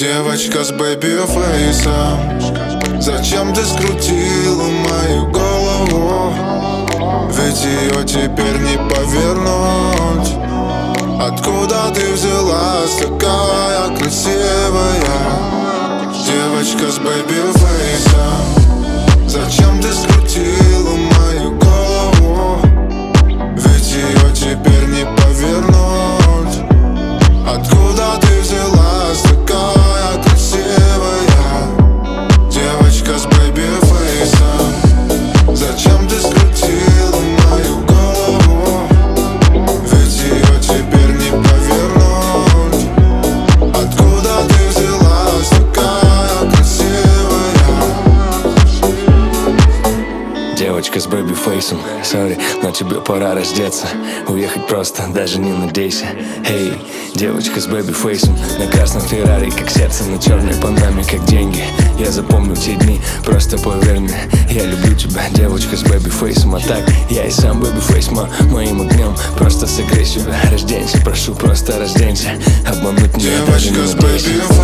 Девочка с бэби-фейсом, зачем ты скрутила мою голову? Ведь ее теперь не повернуть. Откуда ты взялась такая красивая? Девочка с бэби-фейсом, зачем ты скрутила мою голову? Ведь ее теперь не повернуть. Откуда ты взялась такая красивая? Девочка с бэби-фейсом, зачем ты скрутила мою голову? Ведь ее теперь не повернуть. Откуда ты взялась такая красивая? Девочка с бэби-фейсом, сори, но тебе пора раздеться. Уехать просто, даже не надейся. Эй, девочка с бэби-фейсом, на красном Феррари, как сердце, на черной Панаме, как деньги. Я запомню те дни, просто поверь мне. Я люблю тебя, девочка с бэби-фейсом. А так, я и сам бэби-фейс, моим огнем. Просто согрей себя, разденься, прошу, просто разденься. Обмануть меня даже не Девочка с надейся.